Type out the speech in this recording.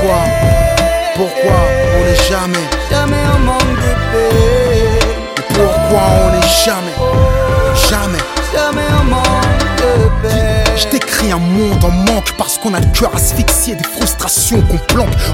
Pourquoi on n'est jamais en manque de paix? Pourquoi on n'est jamais en manque de paix? Je t'écris un monde en manque parce qu'on a le cœur asphyxié des frustrations qu'on planque.